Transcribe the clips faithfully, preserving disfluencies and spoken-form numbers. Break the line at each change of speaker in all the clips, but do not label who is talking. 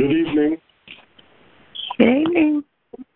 Good evening.
Good evening.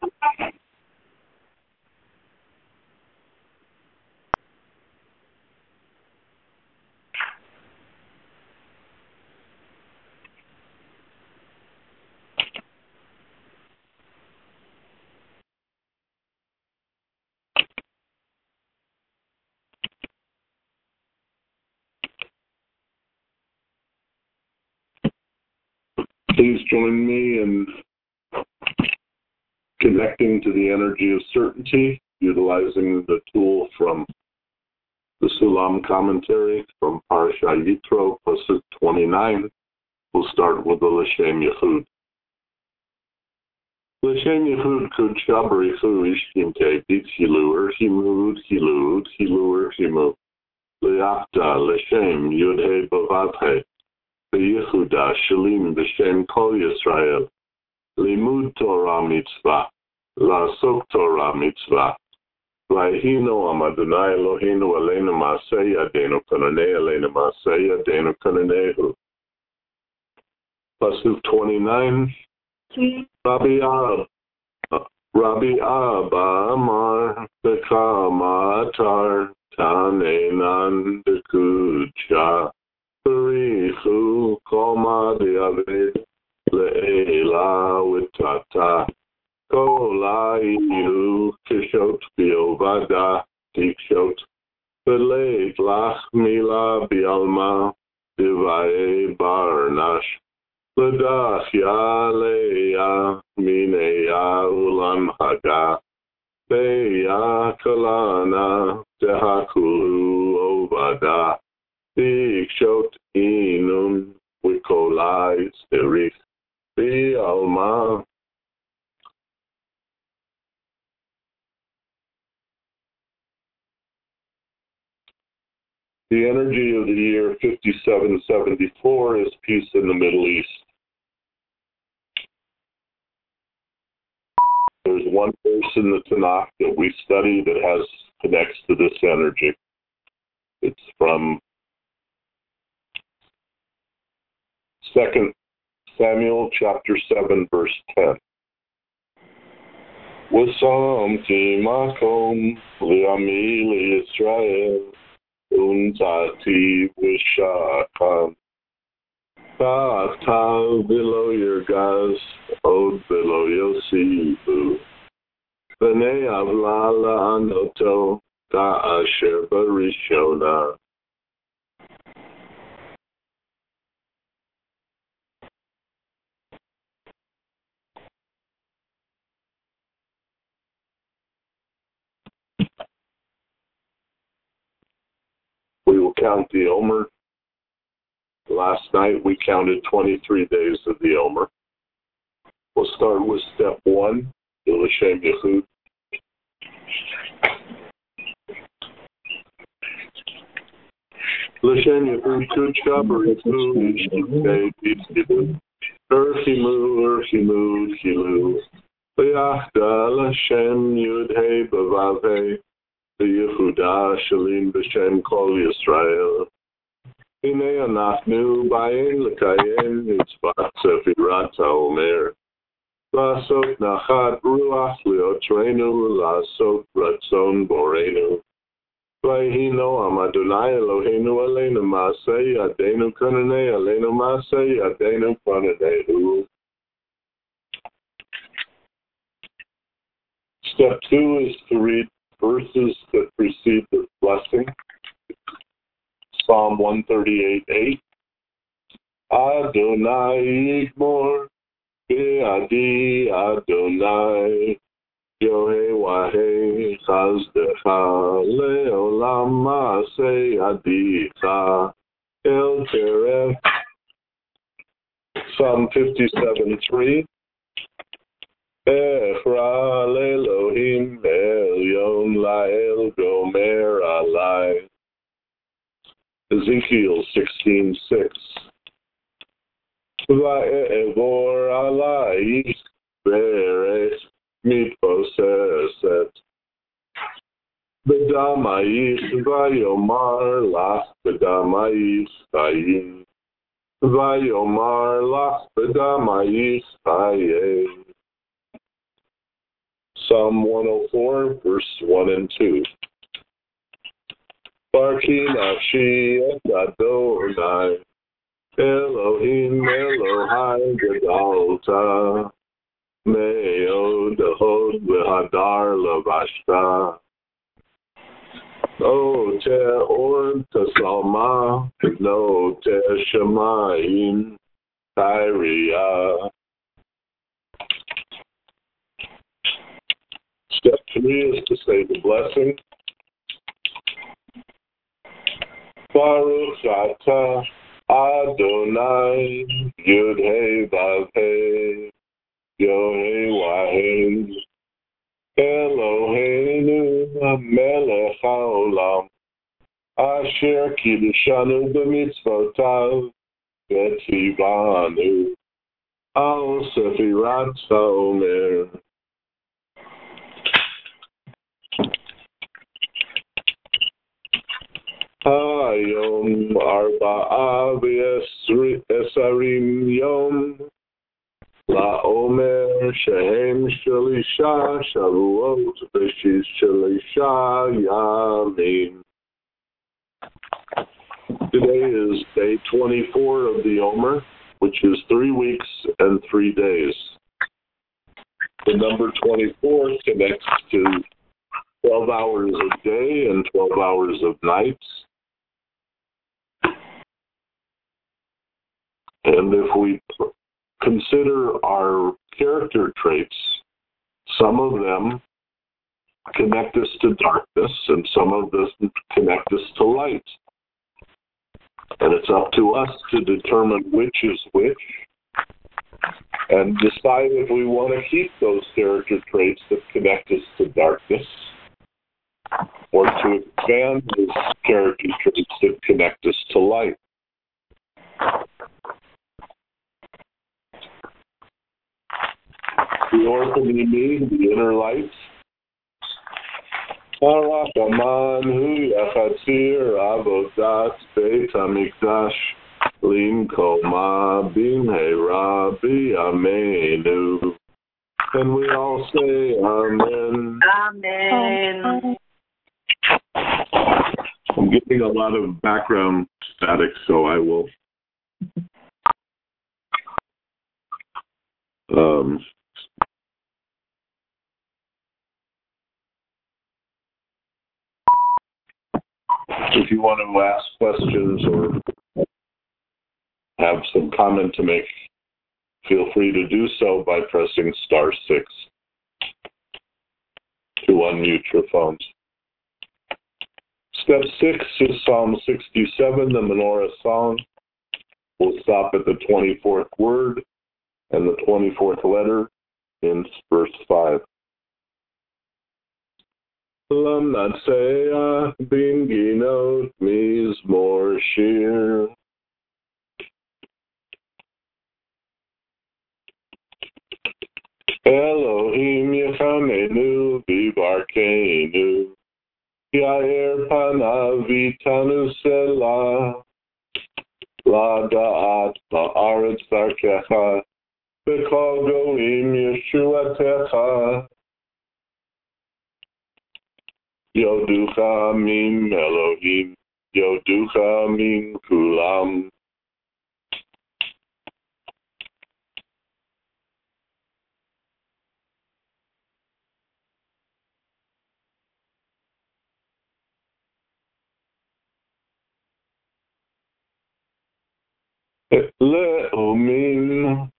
Please join me in connecting to the energy of certainty, utilizing the tool from the Sulam commentary from Parasha Yitro, Pasuk twenty-nine. We'll start with the L'Shem Yechud. L'Shem Yechud Kudsha Barichu Ishkimte Bit Hilur Himud Hilud Hilur Himud Liachta L'Shem Yudhe Bavavhe Yehuda Shalim B'Shem Kol Yisrael Limud Torah Mitzvah La'asok Torah Mitzvah Vayhino Am Adonai Eloheinu Aleinu Ma'aseh Yadeinu Kananei Aleinu Ma'aseh Yadeinu Kananehu. Pasuk twenty-nine. Rabbi Ab Rabbi Abba Amar Bekama Atar Tanenan Dekucha Barichu Koma Diaved Le'ela Witata Kola Iyu Kishot Biovada Dikshot Beleit Lach Mila Bialma Divae Barnash Ledach Yaleya Mineya Ulam Haga Beya Kalana Tehakulu Ovada Dikshot Inun Wikolai Sterich Bialma. The energy of the year fifty-seven seventy-four is peace in the Middle East. There's one verse in the Tanakh that we study that has connects to this energy. It's from Second Samuel chapter seven, verse ten. Wasamti makom li'ami li'Yisrael untati v'shakam ta'atav below your gas od below yosibu v'nei avla la'anoto ta'asher barishona. We will count the Omer. Last night we counted twenty-three days of the Omer. We'll start with step one, the L'Shem Yechud. L'Shem Yechud Kudsha Barichu Ishkimte Bit Hilud Urchimu Urchimu Hilu Liachta L'Shem Yudhei Bavavhei Yehuda Shalim B'Shem Kol Yisrael Hinei Anachnu Ba'in L'Kayem Mitzvah Sefirat HaOmer La'asot Nachat Ruach Liotreinu La'asot Ratzon Borenu Vayhino Am Adonai Eloheinu Aleinu Ma'aseh Yadeinu Kananei Aleinu Ma'aseh Yadeinu Kananehu. Step two is to read verses that precede the blessing. Psalm one thirty-eight eight. Adonai Yigmor Be'adi Adonai Yohei Wahei Chazdecha Le'olam Ma'aseh Adicha El Teref. Psalm fifty-seven three. Echra Elohim Elyon La'el Gomer Alai. Ezekiel sixteen six. Va'evor Alai Be'eret Mitposeset B'damayich Va'yomar Lach B'damayich Chayim Vayomar lach b'damayich chaye. Psalm one oh four, verse one and two. Barki nafshi et Adonai, Elohim Elohai gedalta, me'od hod v'hadar lavashta. O te or t'salma, no te shemayim tairiya. Step three is to say the blessing. Baruch atah Adonai Yud Hey Vav Hey Yod Wahei Eloheinu Melech Haolam Asher Kiddushanu b'mitzvotav v'tzivanu al Sefirat HaOmer. Hayom arba'a v'esarim yom la'omer shehem shalisha shavuot v'shish shalisha yamim. Today is day twenty-four of the Omer, which is three weeks and three days. The number twenty-four connects to twelve hours of day and twelve hours of nights. And if we consider our character traits, some of them connect us to darkness and some of them connect us to light. And it's up to us to determine which is which and decide if we want to keep those character traits that connect us to darkness or to expand those character traits that connect us to light. The Orphanimi, the inner light. Harachaman hu yachatzir avodat beit hamikdash limkoma bimheira b'yameinu. And we all say Amen.
Amen.
I'm getting a lot of background static, so I will um, if you want to ask questions or have some comment to make, feel free to do so by pressing star six to unmute your phones. Step six is Psalm sixty-seven, the Menorah Song. We'll stop at the twenty-fourth word and the twenty-fourth letter in verse five. Lam Natseah Binginot Mizmor Shir. Elohim Yechamenu Vivarkenu Yair Panav Vitanu Selah La Da'at Ba'aretz Darkecha B'Kol Goim Yeshuatecha Yoducha Min Elohim Yoducha Min Kulam. Le'omin.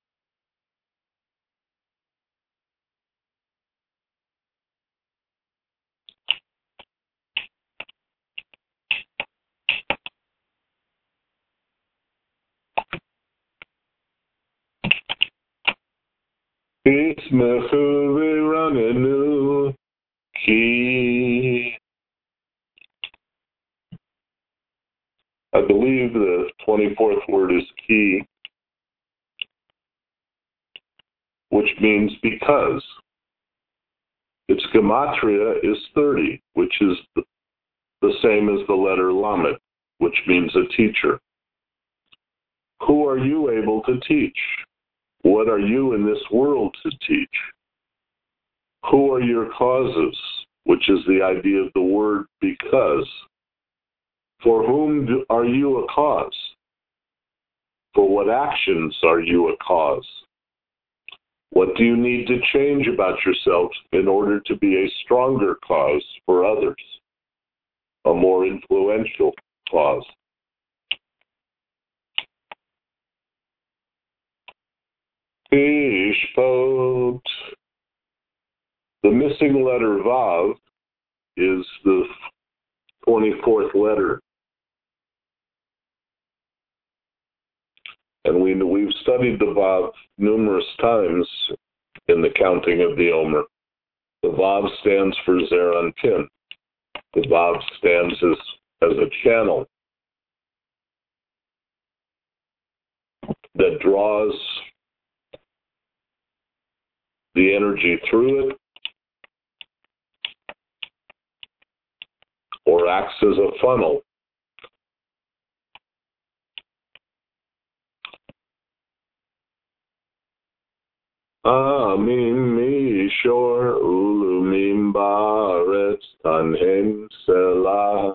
Ismechu v'ranenu ki. I believe the twenty-fourth word is ki, which means because. Its gematria is thirty, which is the, the same as the letter lamed, which means a teacher. Who are you able to teach? What are you in this world to teach? Who are your causes, which is the idea of the word because? For whom do, are you a cause? For what actions are you a cause? What do you need to change about yourself in order to be a stronger cause for others, a more influential cause? Ishpot. The missing letter Vav is the twenty-fourth letter. And we, we've studied the Vav numerous times in the counting of the Omer. The Vav stands for Zeran Pin. The Vav stands as, as a channel that draws the energy through it or acts as a funnel. Amim mishor ulumim ba'aretz tanhem selah.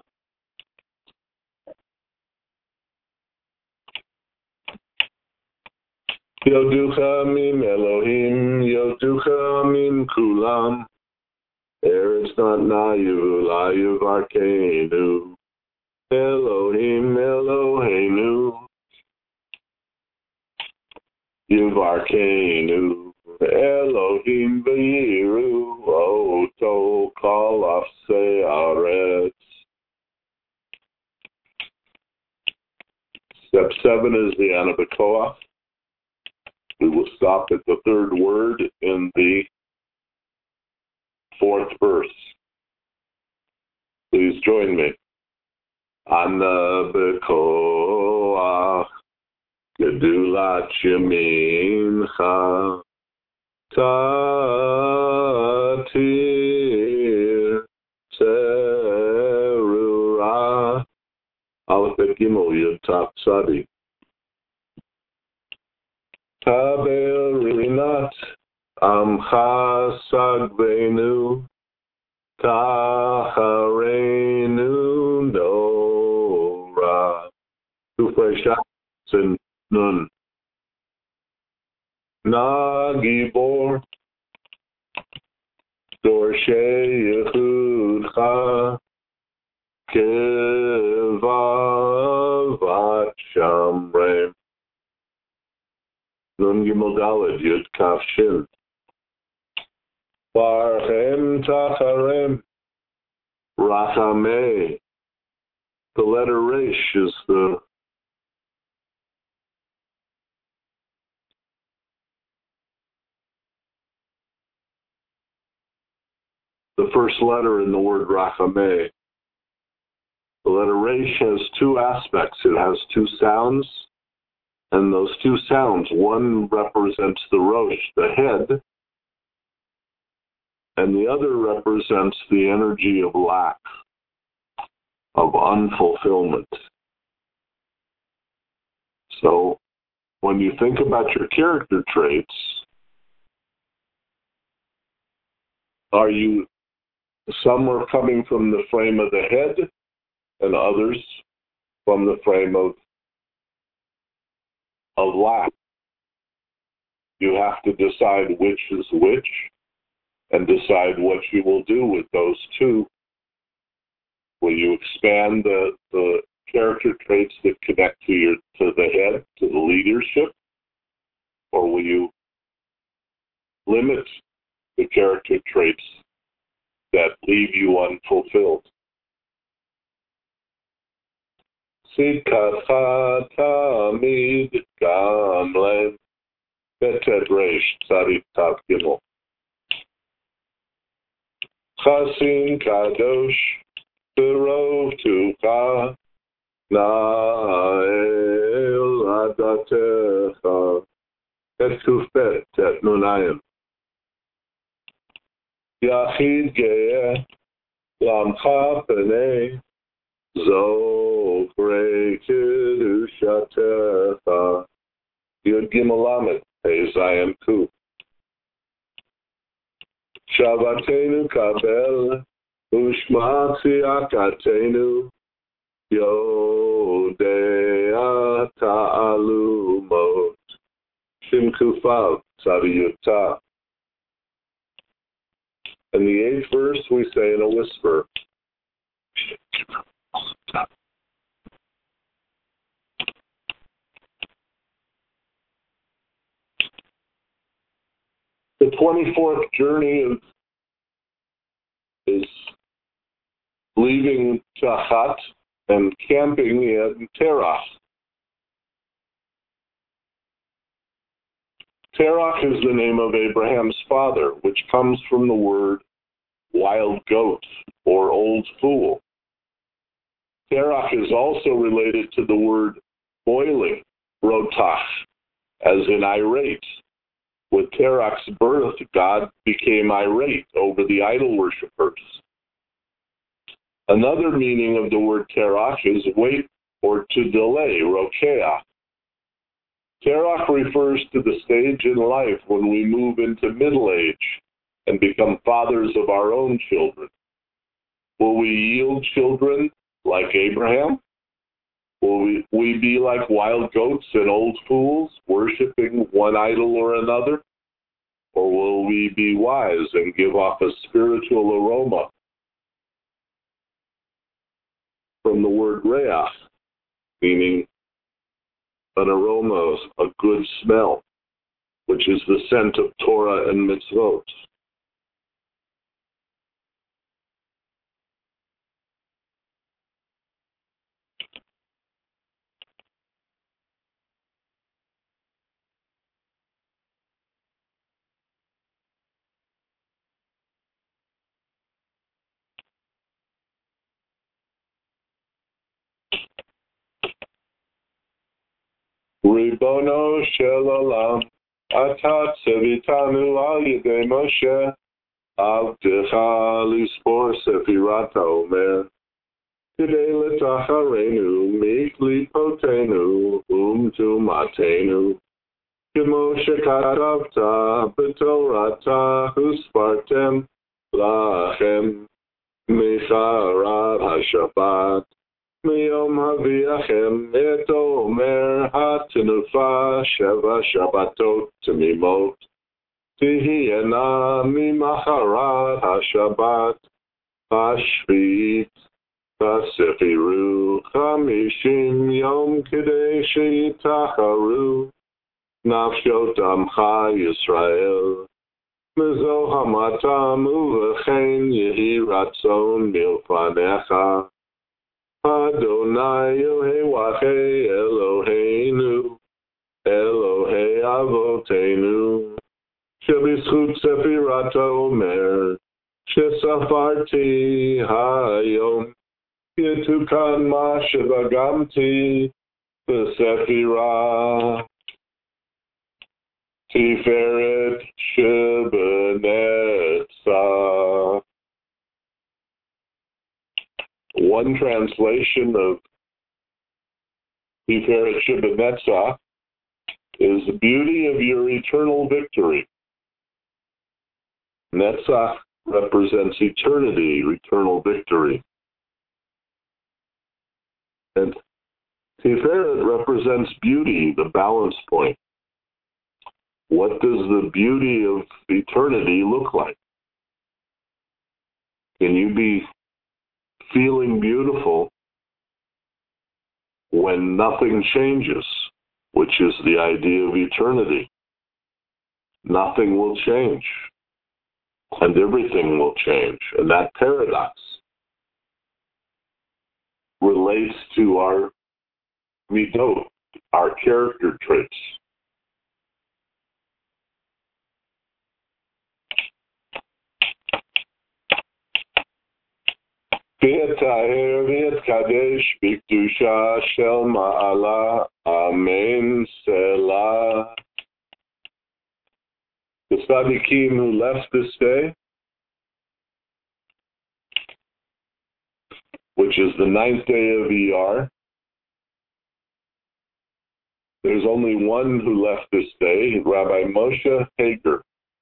Yoducha mim Elohim, yoducha mim kulam. Eretz natnayu layu varkeinu. Elohim Eloheinu. Yuvarkeinu. Elohim v'yiru oto kol afsei aretz. Step seven is the Anabakoa. We will stop at the third word in the fourth verse. Please join me. Anabakoa gedulat yamincha. Tatir terura Aleph Bet Gimel Yud Taf Tzadi Tabel Rinat Amcha Sagvenu Tachareinu Nora. Two freshats and nun. Na Gibor Dorshe Yehudcha Kevavat Shamrem. Nun Gimel Daled Yud Kaf Shin. Barchem Tacharem Rachameh. The letter Resh is the the first letter in the word Rachameh. The letter Resh has two aspects. It has two sounds, and those two sounds, one represents the Rosh, the head, and the other represents the energy of lack, of unfulfillment. So when you think about your character traits, are you, some are coming from the frame of the head and others from the frame of, of lack. You have to decide which is which and decide what you will do with those two. Will you expand the, the character traits that connect to your to the head, to the leadership, or will you limit the character traits that leave you unfulfilled? Sikatcha tamid gamlen betet reish tzaddik tav gimel. Chasin kadosh berov tucha na'el adatecha. Et kufet et nunayim. Yachid ge'eh lamcha p'nei zo Bokrei Kedushatecha. Yud Gimel Lamed, Hey Zayin Kuf. Shabbatenu kabel, Ushma Tziakatenu, Yodea Ta'alumot. Shim Kufav, Tzadiyutah. In the eighth verse, we say in a whisper, the twenty-fourth journey is, is leaving Tachat and camping in Terach. Terach is the name of Abraham's father, which comes from the word wild goat or old fool. Terach is also related to the word boiling, rotach, as in irate. With Terach's birth, God became irate over the idol worshippers. Another meaning of the word Terach is wait or to delay, rokeach. Terach refers to the stage in life when we move into middle age and become fathers of our own children. Will we yield children like Abraham? Will we, we be like wild goats and old fools, worshiping one idol or another? Or will we be wise and give off a spiritual aroma? From the word reach, meaning an aroma, a good smell, which is the scent of Torah and mitzvot. Ribono shel olam, ata tzevitanu al yedei Moshe, avdecha lispor sefirat haomer, kidei letacharenu, miklipotenu, umtumatenu, kemo shekatavta b'torata huspartem lachem, micharat hashabbat. Miyom haviachem et omer ha'tenufa sheva shabbatot temimot tihiyena mimacharat hashabbat hashvit v'sefiru chamishim yom kidei she'yitacharu nafshot amcha Yisrael mezo hamatam uvechen yehi ratzon milfanecha Adonai Yehovah Eloheinu, Elohei Avotenu, Shebizchut Sefirat Omer, Shesafarti Hayom, Yetukan Ma Shevagamti, B'Sefirah, Tiferet Shebenetzah. One translation of Tiferet Shebenetzah is the beauty of your eternal victory. Netzach represents eternity, eternal victory. And Tiferet represents beauty, the balance point. What does the beauty of eternity look like? Can you be feeling beautiful when nothing changes, which is the idea of eternity? Nothing will change, and everything will change. And that paradox relates to our midot, our character traits. V'yetaher v'yetkadesh b'kedusha shel ma'ala, amen, selah. The tzaddikim who left this day, which is the ninth day of Iyar, There's only one who left this day, Rabbi Moshe Hager.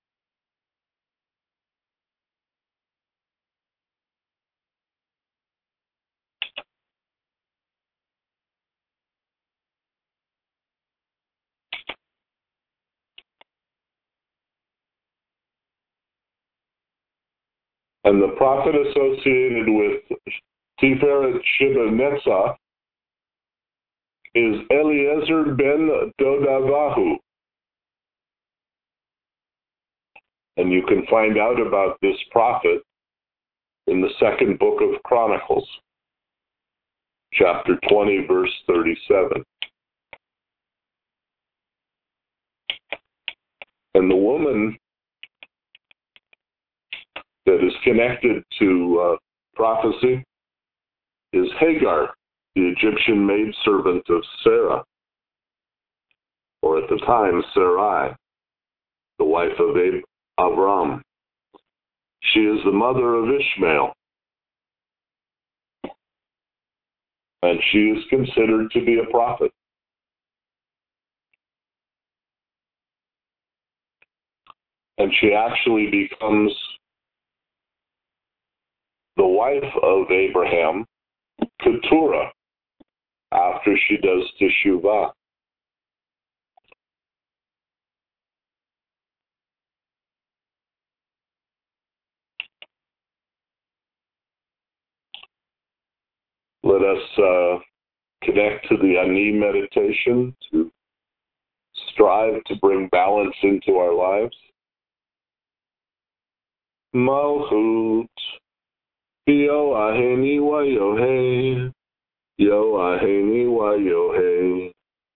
And the prophet associated with Tiferet Sheba Netzach is Eliezer ben Dodavahu. And you can find out about this prophet in the second book of Chronicles, chapter twenty, verse thirty-seven. And the woman that is connected to uh, prophecy is Hagar, the Egyptian maidservant of Sarah, or at the time Sarai, the wife of Ab- Abram. She is the mother of Ishmael, and she is considered to be a prophet. And she actually becomes the wife of Abraham, Keturah, after she does Teshuvah. Let us uh, connect to the Ani meditation to strive to bring balance into our lives. Malchut, Yo Aheni Wa Yohei, Yo Aheni Wa Yohei,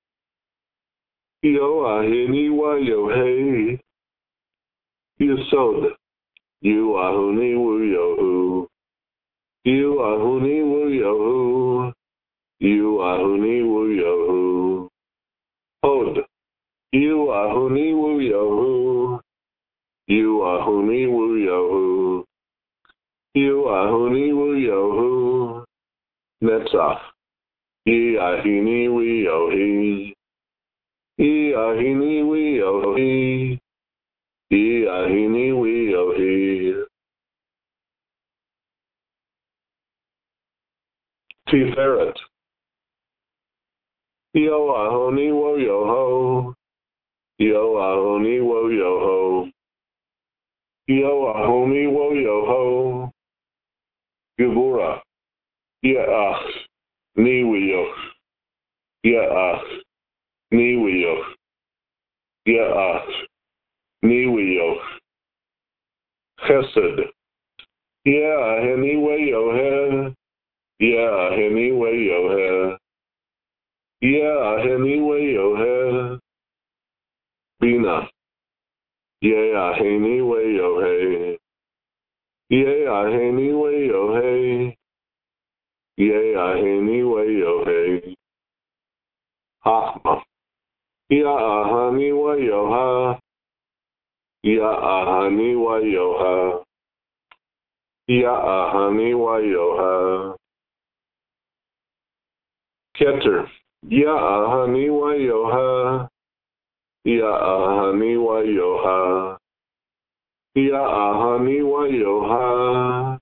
Yo Aheni Wa Yohei, Yesod, You Ahuni Wu Yohu, You Ahuni Wu Yohu, You Ahuni Wu Yohu, Hod, You Ahuni Wu Yohu, You Ahuni Wu Yohu, You Ahuni Wu Yohu, Netzach, Ye Ahini Wu Yohi, Ye Ahini Wu Yohi, Ye Ahini Wu Yohi, Tiferet, Yo Ahoni Wo Yoho, Yo Ahoni Wo Yoho, Yo Ahoni Wo Yoho, Gevura, Ye'ach, Ni Wiyoch, Ye'ach, Ni Wiyoch, Ye'ach, Ni Wiyoch, Chesed, Ye'aheni Weyoheh, Ye'aheni Weyoheh, Ye'aheni Weyoheh, Bina, Ye'aheni Weyoheh, Ye'aheni Weyoheh, Ye'aheni Weyoheh, Chachma, Ye'ahani Weyohah, Ye'ahani Weyohah, Ye'ahani Weyohah, Keter, Ye'ahani Weyohah, Ye'ahani Weyohah, Ye'ahani Weyohah.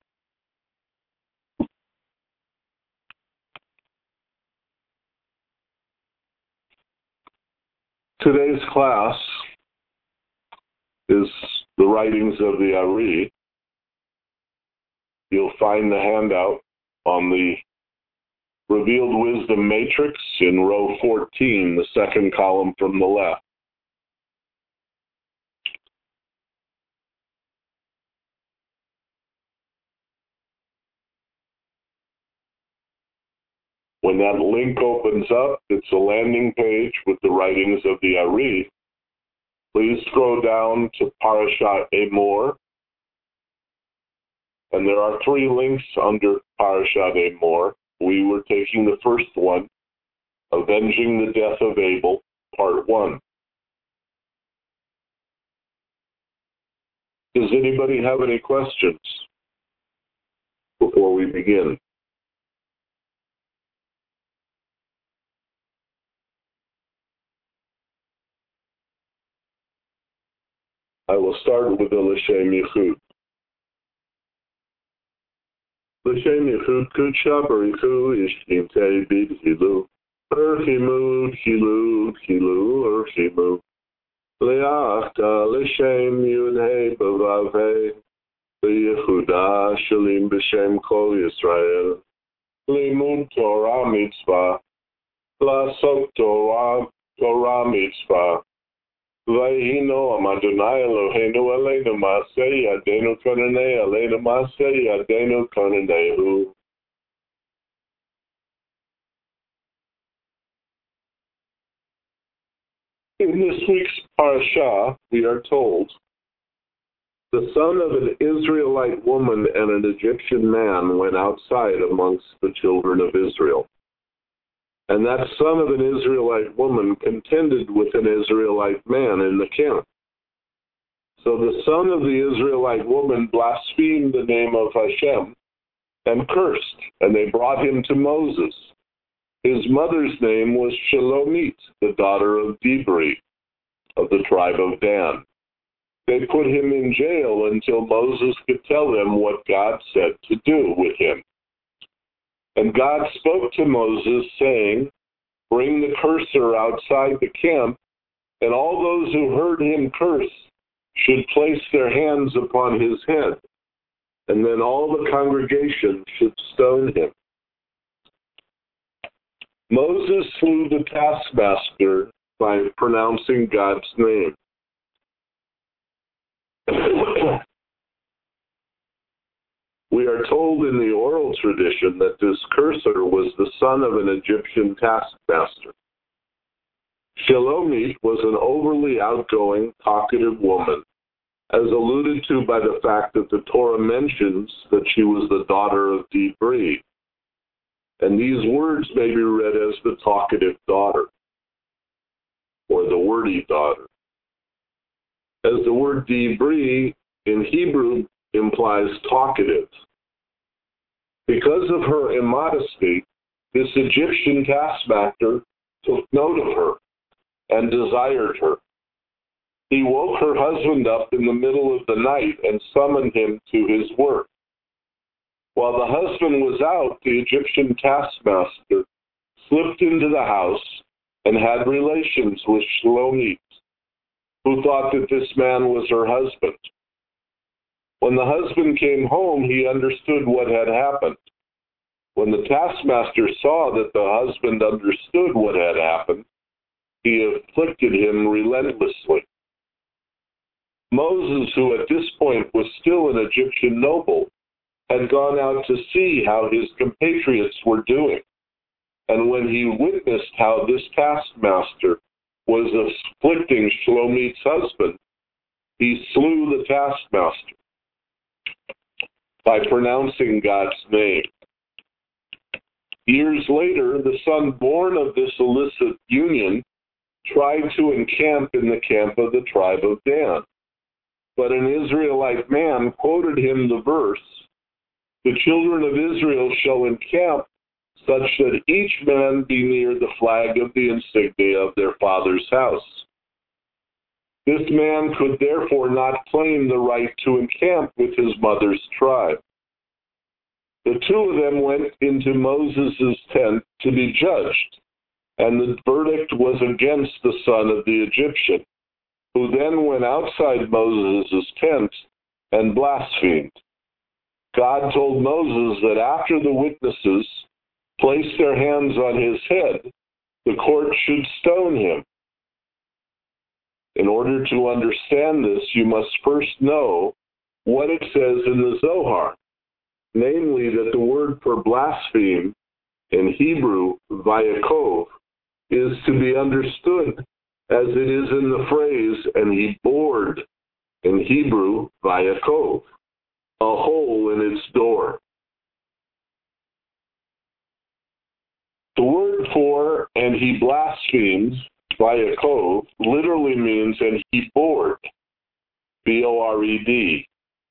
Today's class is the writings of the Ari. You'll find the handout on the Revealed Wisdom Matrix in row fourteen, the second column from the left. When that link opens up, it's a landing page with the writings of the Ari. Please scroll down to Parashat Emor. And there are three links under Parashat Emor. We were taking the first one, Avenging the Death of Abel, Part one. Does anybody have any questions before we begin? I will start with the L'Shem Yichud. L'Shem Yichud Kudsha Barichu Ishkim Te Bid Hilu. Urchimud Hilu Hilu Urchimud. Leachta L'Shem Yud He Bavav He. Yehuda Shalim B'Shem Kol Yisrael. Limud Torah Mitzvah. Lasot Torah Torah Mitzvah. Vayino Amadonai Eloheinu Aleinu Maaseh Yadenu Konanei Aleinu Maaseh Yadenu Konanehu. In this week's parasha, we are told, the son of an Israelite woman and an Egyptian man went outside amongst the children of Israel. And that son of an Israelite woman contended with an Israelite man in the camp. So the son of the Israelite woman blasphemed the name of Hashem and cursed, and they brought him to Moses. His mother's name was Shelomit, the daughter of Dibri, of the tribe of Dan. They put him in jail until Moses could tell them what God said to do with him. And God spoke to Moses, saying, bring the cursor outside the camp, and all those who heard him curse should place their hands upon his head, and then all the congregation should stone him. Moses slew the taskmaster by pronouncing God's name. We are told in the oral tradition that this cursor was the son of an Egyptian taskmaster. Shelomit was an overly outgoing, talkative woman, as alluded to by the fact that the Torah mentions that she was the daughter of Dibri. And these words may be read as the talkative daughter, or the wordy daughter. As the word Dibri in Hebrew implies talkative. Because of her immodesty, this Egyptian taskmaster took note of her and desired her. He woke her husband up in the middle of the night and summoned him to his work. While the husband was out, the Egyptian taskmaster slipped into the house and had relations with Shelomit, who thought that this man was her husband. When the husband came home, he understood what had happened. When the taskmaster saw that the husband understood what had happened, he afflicted him relentlessly. Moses, who at this point was still an Egyptian noble, had gone out to see how his compatriots were doing. And when he witnessed how this taskmaster was afflicting Shlomit's husband, he slew the taskmaster by pronouncing God's name. Years later, the son born of this illicit union tried to encamp in the camp of the tribe of Dan. But an Israelite man quoted him the verse, the children of Israel shall encamp such that each man be near the flag of the insignia of their father's house. This man could therefore not claim the right to encamp with his mother's tribe. The two of them went into Moses' tent to be judged, and the verdict was against the son of the Egyptian, who then went outside Moses' tent and blasphemed. God told Moses that after the witnesses placed their hands on his head, the court should stone him. In order to understand this, you must first know what it says in the Zohar, namely that the word for blaspheme in Hebrew, vayakov, is to be understood as it is in the phrase, and he bored, in Hebrew, vayakov, a hole in its door. The word for, and he blasphemed, vayakov, literally means, and he bored, B O R E D.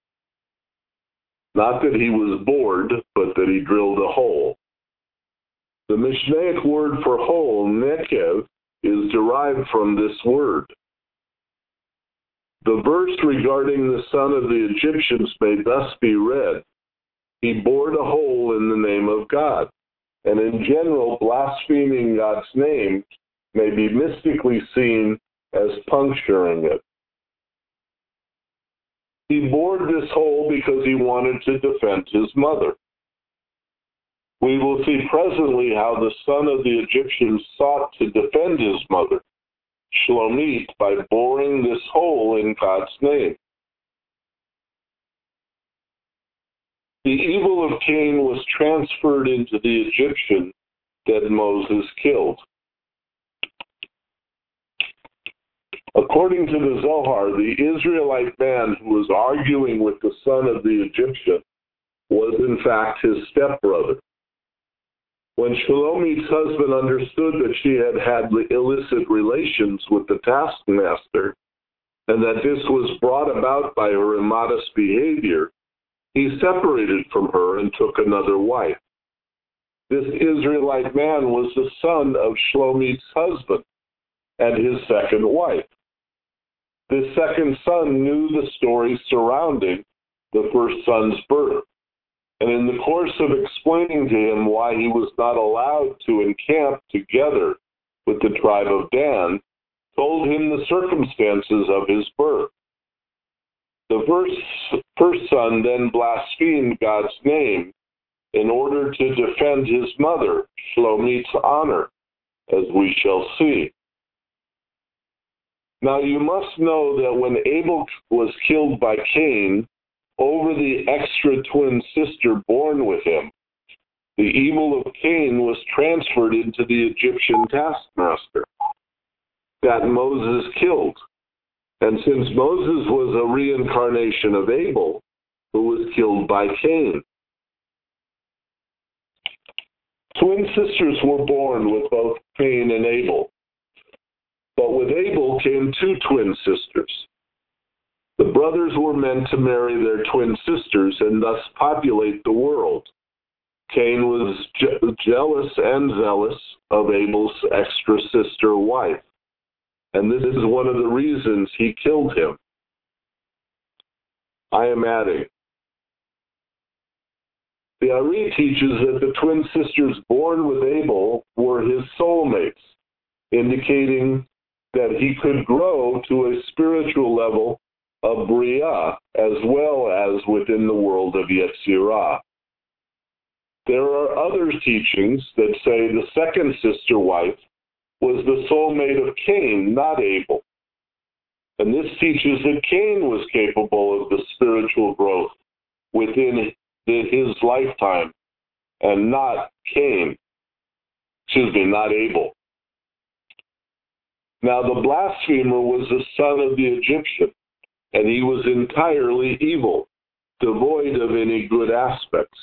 Not that he was bored, but that he drilled a hole. The Mishnaic word for hole, nekev, is derived from this word. The verse regarding the son of the Egyptians may thus be read, he bored a hole in the name of God. And in general, blaspheming God's name may be mystically seen as puncturing it. He bored this hole because he wanted to defend his mother. We will see presently how the son of the Egyptians sought to defend his mother, Shlomit, by boring this hole in God's name. The evil of Cain was transferred into the Egyptian that Moses killed. According to the Zohar, the Israelite man who was arguing with the son of the Egyptian was in fact his stepbrother. When Shlomit's husband understood that she had had illicit relations with the taskmaster, and that this was brought about by her immodest behavior, he separated from her and took another wife. This Israelite man was the son of Shlomit's husband and his second wife. This second son knew the story surrounding the first son's birth, and in the course of explaining to him why he was not allowed to encamp together with the tribe of Dan, told him the circumstances of his birth. The first, first son then blasphemed God's name in order to defend his mother, Shlomit's honor, as we shall see. Now you must know that when Abel was killed by Cain over the extra twin sister born with him, the evil of Cain was transferred into the Egyptian taskmaster that Moses killed. And since Moses was a reincarnation of Abel, who was killed by Cain, twin sisters were born with both Cain and Abel. But with Abel came two twin sisters. The brothers were meant to marry their twin sisters and thus populate the world. Cain was je- jealous and zealous of Abel's extra sister wife, and this is one of the reasons he killed him. I am adding. The Ari teaches that the twin sisters born with Abel were his soulmates, indicating that he could grow to a spiritual level of Bria as well as within the world of Yetzirah. There are other teachings that say the second sister wife was the soulmate of Cain, not Abel. And this teaches that Cain was capable of the spiritual growth within his lifetime, and not Cain. Excuse me, not Abel. Now the blasphemer was the son of the Egyptian, and he was entirely evil, devoid of any good aspects.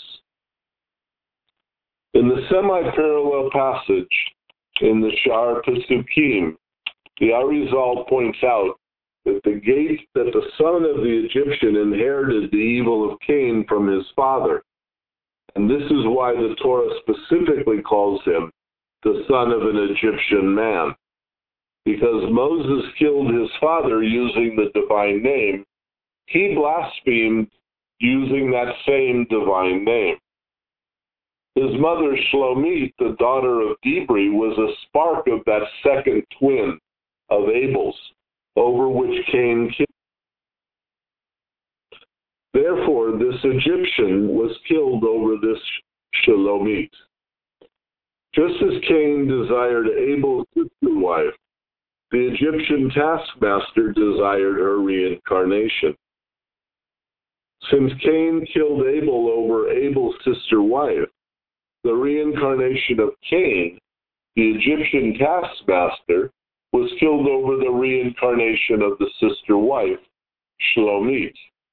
In the semi-parallel passage in the Shar Pesukim, the Arizal points out that the gate that the son of the Egyptian inherited the evil of Cain from his father, and this is why the Torah specifically calls him the son of an Egyptian man. Because Moses killed his father using the divine name, he blasphemed using that same divine name. His mother, Shlomit, the daughter of Dibri, was a spark of that second twin of Abel's, over which Cain killed. Therefore, this Egyptian was killed over this Shlomit. Just as Cain desired Abel's sister wife, the Egyptian taskmaster desired her reincarnation. Since Cain killed Abel over Abel's sister wife, the reincarnation of Cain, the Egyptian taskmaster, was killed over the reincarnation of the sister wife, Shlomit.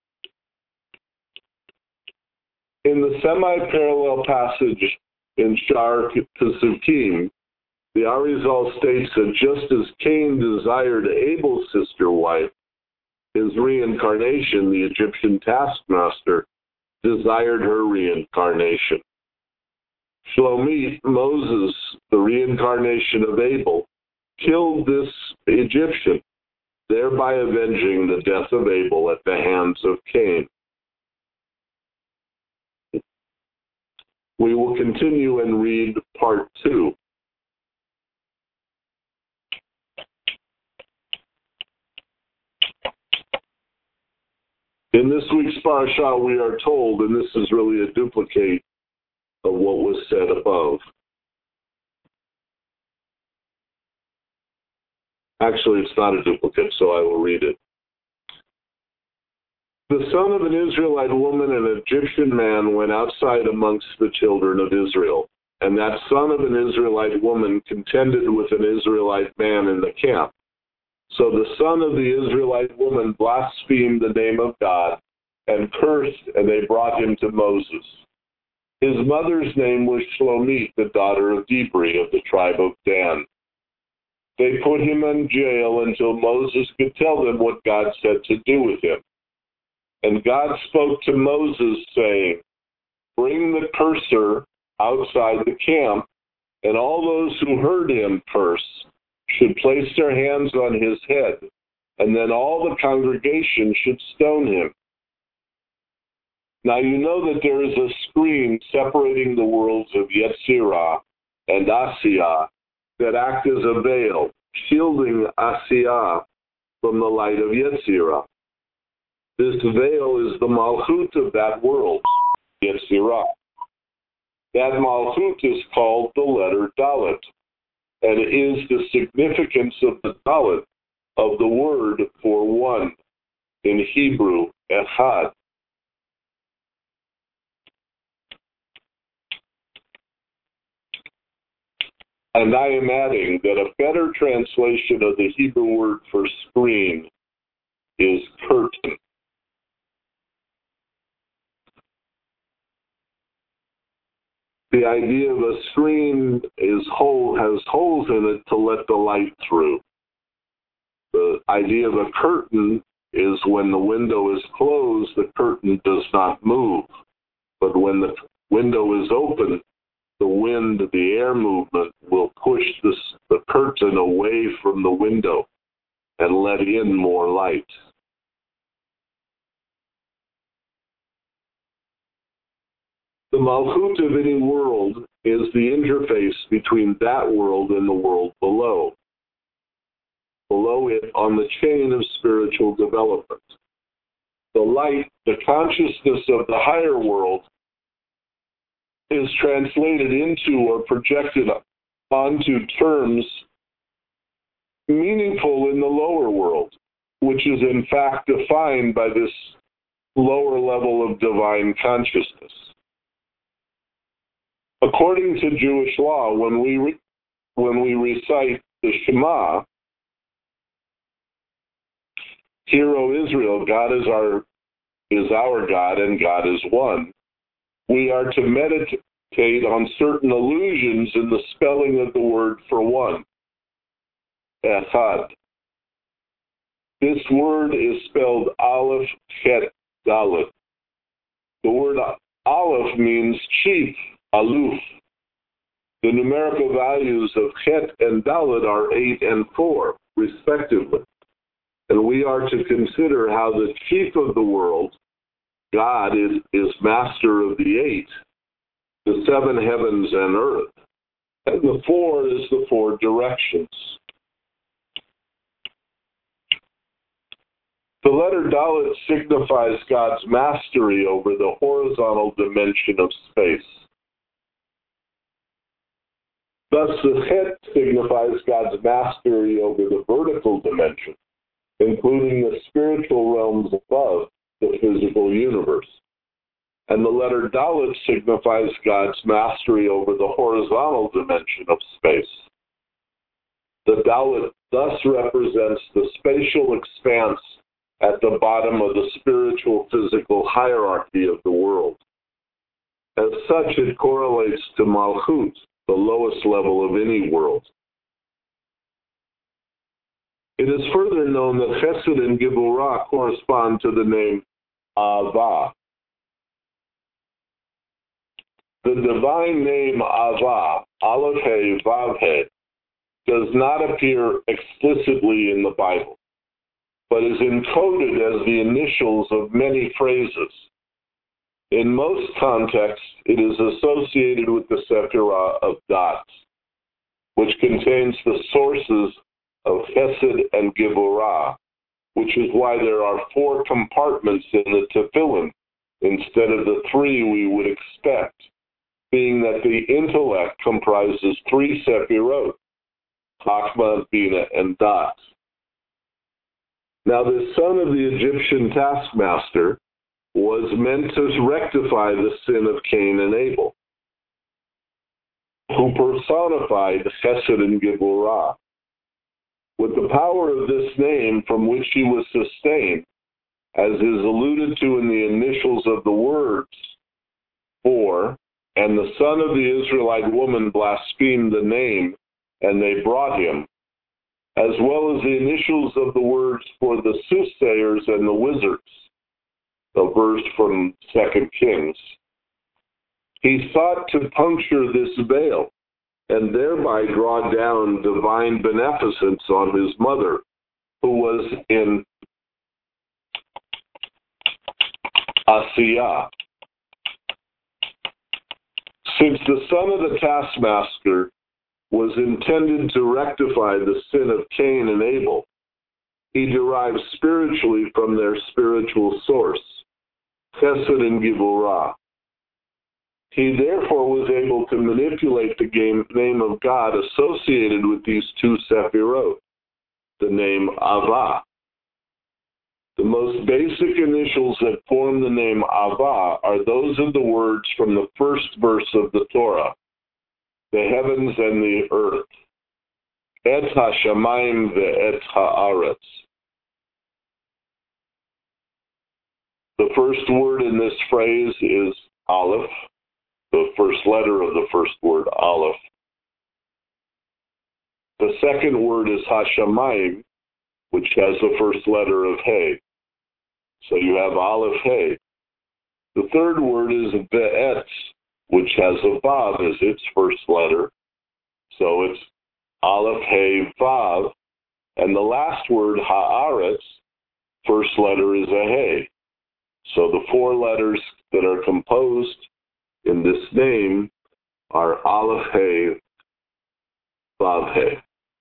In the semi-parallel passage in Shar Pesukim, the Arizal states that just as Cain desired Abel's sister wife, his reincarnation, the Egyptian taskmaster, desired her reincarnation. Shlomit, Moses, the reincarnation of Abel, killed this Egyptian, thereby avenging the death of Abel at the hands of Cain. We will continue and read part two. In this week's parasha, we are told, and this is really a duplicate of what was said above. Actually, it's not a duplicate, so I will read it. The son of an Israelite woman and an Egyptian man went outside amongst the children of Israel, and that son of an Israelite woman contended with an Israelite man in the camp. So the son of the Israelite woman blasphemed the name of God and cursed, and they brought him to Moses. His mother's name was Shlomit, the daughter of Dibri of the tribe of Dan. They put him in jail until Moses could tell them what God said to do with him. And God spoke to Moses, saying, "Bring the curser outside the camp, and all those who heard him curse should place their hands on his head, and then all the congregation should stone him." Now you know that there is a screen separating the worlds of Yetzirah and Asiyah that act as a veil, shielding Asiyah from the light of Yetzirah. This veil is the Malchut of that world, Yetzirah. That Malchut is called the letter Dalet, and it is the significance of the Dalet of the word for one, in Hebrew, Echad. And I am adding that a better translation of the Hebrew word for screen is curtain. The idea of a screen is hole, has holes in it to let the light through. The idea of a curtain is when the window is closed, the curtain does not move. But when the window is open, the wind, the air movement will push this, the curtain away from the window and let in more light. The Malchut of any world is the interface between that world and the world below, below it on the chain of spiritual development. The light, the consciousness of the higher world, is translated into or projected onto terms meaningful in the lower world, which is in fact defined by this lower level of divine consciousness. According to Jewish law, when we re- when we recite the Shema, "Hear, O Israel, God is our is our God, and God is one," we are to meditate on certain allusions in the spelling of the word for one, Echad. This word is spelled Aleph, Chet, Dalet. The word Aleph means chief, Aluf. The numerical values of Chet and Dalet are eight and four, respectively. And we are to consider how the chief of the world, God, is, is master of the eight, the seven heavens and earth. And the four is the four directions. The letter Dalet signifies God's mastery over the horizontal dimension of space. Thus, the Chet signifies God's mastery over the vertical dimension, including the spiritual realms above the physical universe. And the letter Dalet signifies God's mastery over the horizontal dimension of space. The Dalet thus represents the spatial expanse at the bottom of the spiritual physical hierarchy of the world. As such, it correlates to Malchut, the lowest level of any world. It is further known that Chesed and Geburah correspond to the name Ava. The divine name Ava, Aleph He, Vav He, does not appear explicitly in the Bible. but is encoded as the initials of many phrases. In most contexts, it is associated with the Sephirah of dots, which contains the sources of Chesed and Gevurah, which is why there are four compartments in the tefillin instead of the three we would expect, being that the intellect comprises three Sephirot, Chachma, Bina, and Dat. Now, the son of the Egyptian taskmaster was meant to rectify the sin of Cain and Abel, who personified Chesed and Gevurah. With the power of this name from which he was sustained, as is alluded to in the initials of the words, for, and the son of the Israelite woman blasphemed the name, and they brought him, as well as the initials of the words for the soothsayers and the wizards, a verse from Second Kings. He sought to puncture this veil, and thereby draw down divine beneficence on his mother, who was in Asiyah. Since the son of the taskmaster was intended to rectify the sin of Cain and Abel, he derived spiritually from their spiritual source, Chesed and Gevurah. He therefore was able to manipulate the name of God associated with these two Sephirot, the name Avah. The most basic initials that form the name Avah are those of the words from the first verse of the Torah, the heavens and the earth, Et HaShamayim ve'et ha'aretz. The first word in this phrase is Aleph, the first letter of the first word, Aleph. The second word is Hashamayim, which has the first letter of Hey. So you have Aleph, Hey. The third word is Ve'et, which has a Vav as its first letter. So it's Aleph, Hey, Vav. And the last word, Ha'aretz, first letter is a Hey. So the four letters that are composed in this name are Aleph, Hey, Vav, Hey.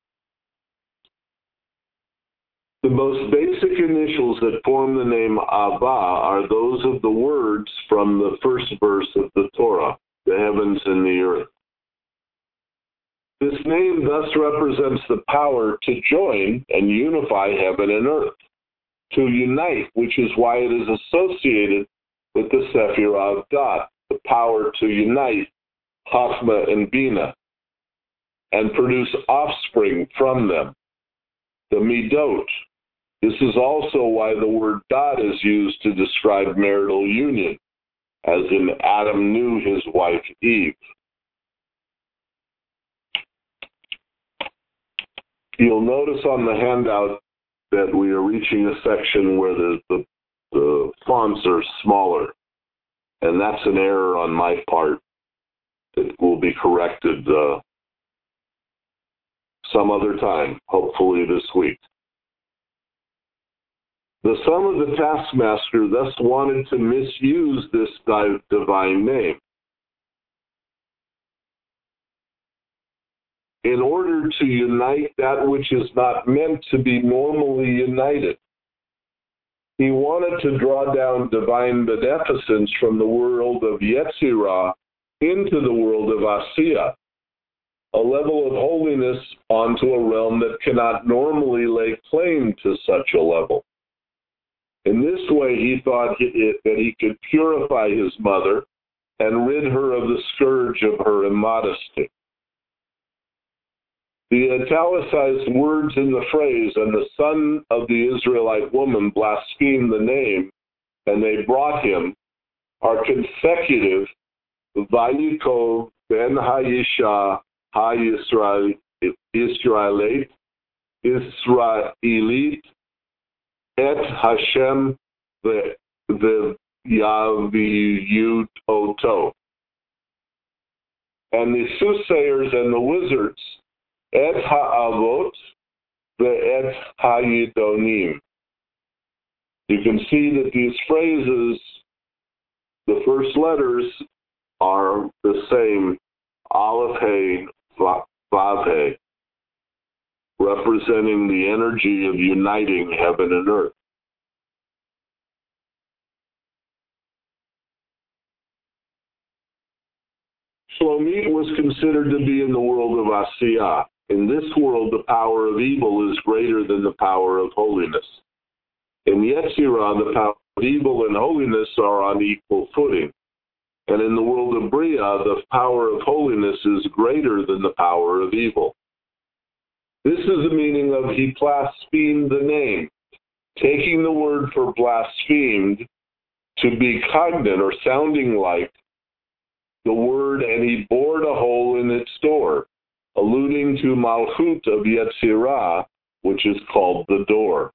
The most basic initials that form the name Avah are those of the words from the first verse of the Torah, the heavens and the earth. This name thus represents the power to join and unify heaven and earth, to unite, which is why it is associated with the Sephirah of God, the power to unite Chachma and Bina, and produce offspring from them, the Midot. This is also why the word dot is used to describe marital union, as in Adam knew his wife Eve. You'll notice on the handout that we are reaching a section where the, the, the fonts are smaller, and that's an error on my part. It will be corrected uh, some other time, hopefully this week. The son of the taskmaster thus wanted to misuse this divine name. In order to unite that which is not meant to be normally united. He wanted to draw down divine beneficence from the world of Yetzirah into the world of Asiyah, a level of holiness onto a realm that cannot normally lay claim to such a level. In this way, he thought it, that he could purify his mother and rid her of the scourge of her immodesty. The italicized words in the phrase, and the son of the Israelite woman blasphemed the name, and they brought him, are consecutive, Vayikov ben Hayisha ha-Yisraelit, Israelite, Israelite, Et Hashem the Yaviyut Oto. And the soothsayers and the wizards, Et Ha'avot, the Et Hayidonim. You can see that these phrases, the first letters are the same, Aleph, He, Vav, He, representing the energy of uniting heaven and earth. Shlomit was considered to be in the world of Asiyah. In this world, the power of evil is greater than the power of holiness. In Yetzirah, the power of evil and holiness are on equal footing. And in the world of Bria, the power of holiness is greater than the power of evil. This is the meaning of he blasphemed the name, taking the word for blasphemed to be cognate or sounding like the word, and he bored a hole in its door, alluding to Malchut of Yetzirah, which is called the door.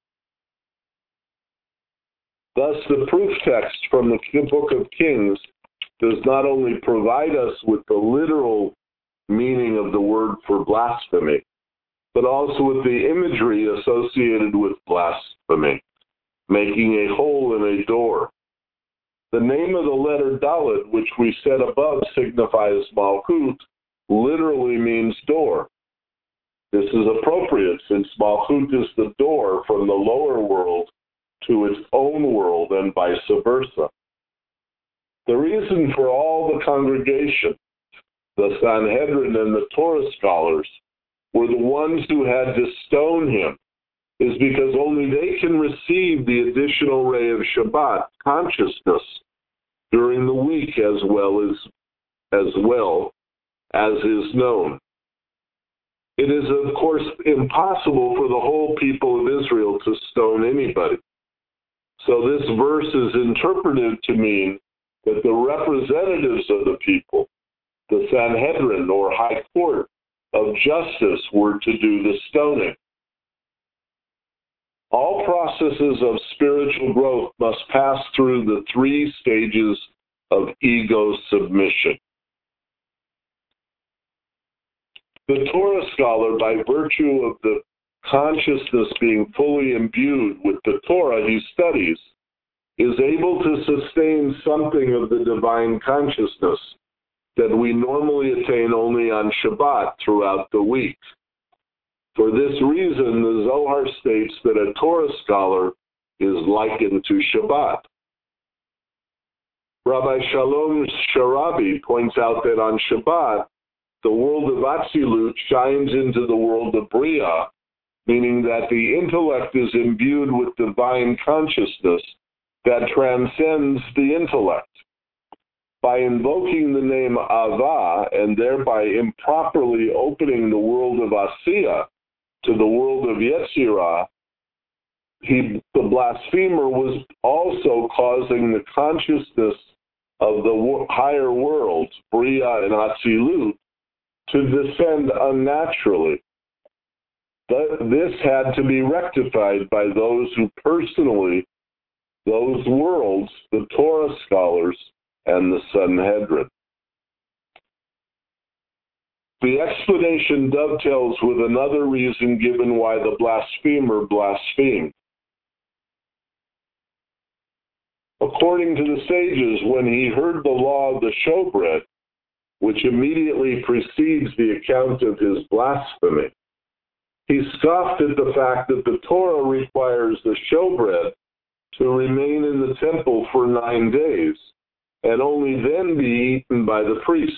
Thus, the proof text from the Book of Kings does not only provide us with the literal meaning of the word for blasphemy, but also with the imagery associated with blasphemy, making a hole in a door. The name of the letter Dalet, which we said above signifies Malchut, literally means door. This is appropriate since Malchut is the door from the lower world to its own world and vice versa. The reason for all the congregation, the Sanhedrin and the Torah scholars, were the ones who had to stone him, is because only they can receive the additional ray of Shabbat consciousness during the week as well as as well as is known. It is, of course, impossible for the whole people of Israel to stone anybody. So this verse is interpreted to mean that the representatives of the people, the Sanhedrin or High Court of Justice, were to do the stoning. All processes of spiritual growth must pass through the three stages of ego submission. The Torah scholar, by virtue of the consciousness being fully imbued with the Torah he studies, is able to sustain something of the divine consciousness that we normally attain only on Shabbat throughout the week. For this reason, the Zohar states that a Torah scholar is likened to Shabbat. Rabbi Shalom Sharabi points out that on Shabbat, the world of Atzilut shines into the world of Bria, meaning that the intellect is imbued with divine consciousness that transcends the intellect. By invoking the name Ava and thereby improperly opening the world of Asiyah to the world of Yetzirah, he, the blasphemer, was also causing the consciousness of the higher worlds, Bria and Atzilut, to descend unnaturally. This had to be rectified by those who personally, those worlds, the Torah scholars, and the Sanhedrin. The explanation dovetails with another reason given why the blasphemer blasphemed. According to the sages, when he heard the law of the showbread, which immediately precedes the account of his blasphemy, he scoffed at the fact that the Torah requires the showbread to remain in the temple for nine days, and only then be eaten by the priests.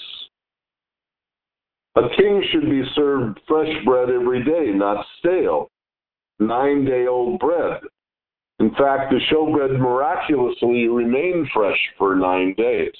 A king should be served fresh bread every day, not stale, nine-day-old bread. In fact, the showbread miraculously remained fresh for nine days.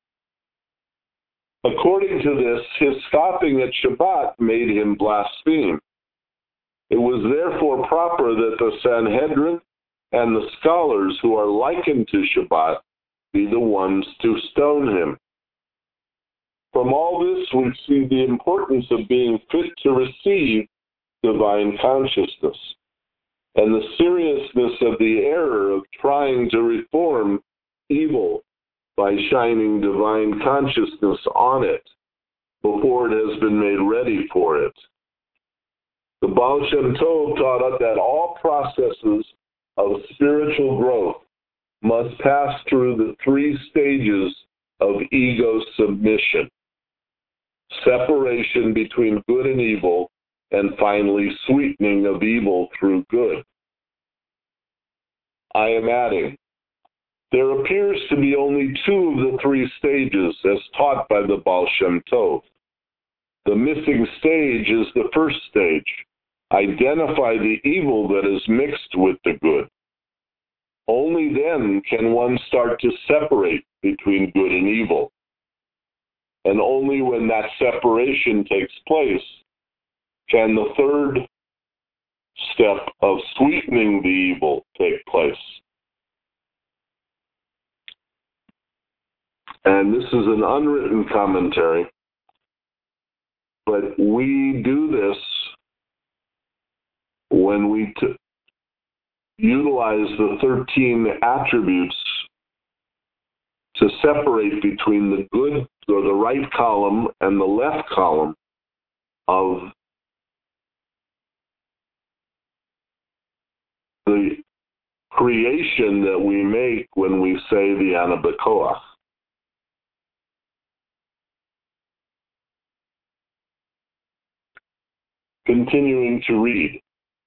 According to this, his scoffing at Shabbat made him blaspheme. It was therefore proper that the Sanhedrin and the scholars who are likened to Shabbat be the ones to stone him. From all this, we see the importance of being fit to receive divine consciousness and the seriousness of the error of trying to reform evil by shining divine consciousness on it before it has been made ready for it. The Baal Shem Tov taught us that all processes of spiritual growth must pass through the three stages of ego submission: separation between good and evil, and finally sweetening of evil through good. I am adding, there appears to be only two of the three stages as taught by the Baal Shem Tov. The missing stage is the first stage. Identify the evil that is mixed with the good. Only then can one start to separate between good and evil. And only when that separation takes place can the third step of sweetening the evil take place. And this is an unwritten commentary, but we do this when we t- utilize the thirteen attributes to separate between the good or the right column and the left column of the creation that we make when we say the Ana B'Koach. Continuing to read.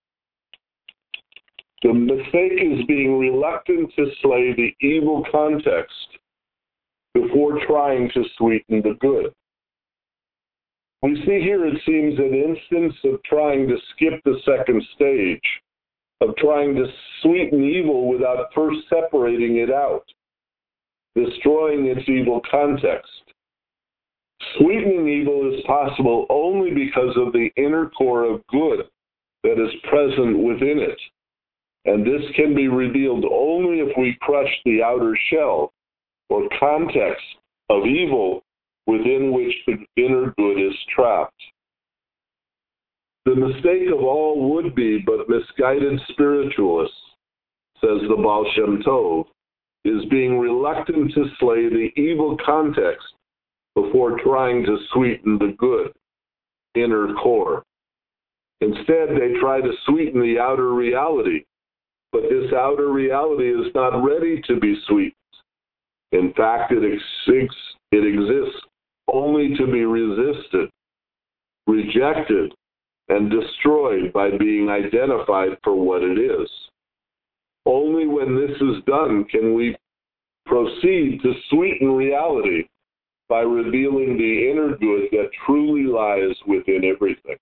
The mistake is being reluctant to slay the evil context before trying to sweeten the good. We see here, it seems, an instance of trying to skip the second stage, of trying to sweeten evil without first separating it out, destroying its evil context. Sweetening evil is possible only because of the inner core of good that is present within it. And this can be revealed only if we crush the outer shell or context of evil within which the inner good is trapped. The mistake of all would-be but misguided spiritualists, says the Baal Shem Tov, is being reluctant to slay the evil context before trying to sweeten the good inner core. Instead, they try to sweeten the outer reality, but this outer reality is not ready to be sweetened. In fact, it exists, it exists only to be resisted, rejected, and destroyed by being identified for what it is. Only when this is done can we proceed to sweeten reality by revealing the inner good that truly lies within everything.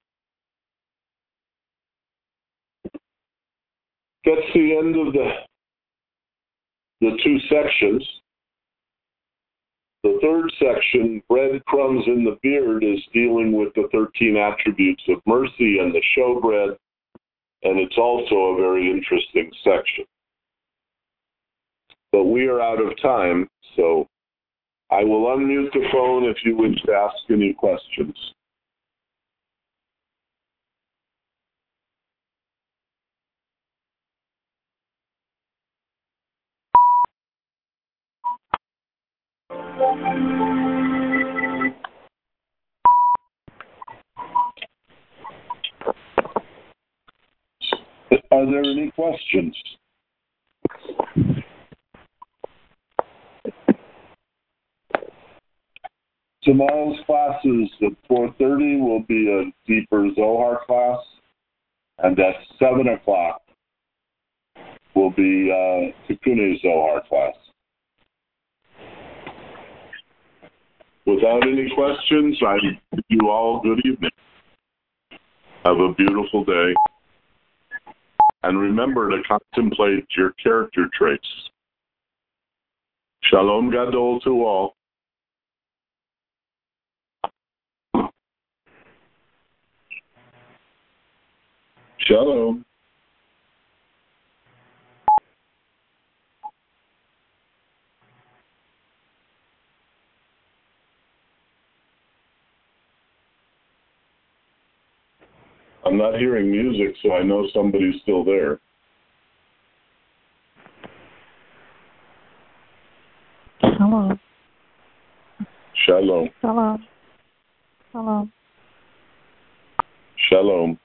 That's the end of the, the two sections. The third section, Breadcrumbs in the Beard, is dealing with the thirteen attributes of mercy and the showbread, and it's also a very interesting section. But we are out of time, so I will unmute the phone if you wish to ask any questions. Are there any questions? Tomorrow's classes at four thirty will be a deeper Zohar class, and at seven o'clock will be a Tikkun Zohar class. Without any questions, I bid you all good evening. Have a beautiful day. And remember to contemplate your character traits. Shalom Gadol to all. Shalom. I'm not hearing music, so I know somebody's still there.
Shalom.
Shalom.
Shalom. Shalom.
Shalom.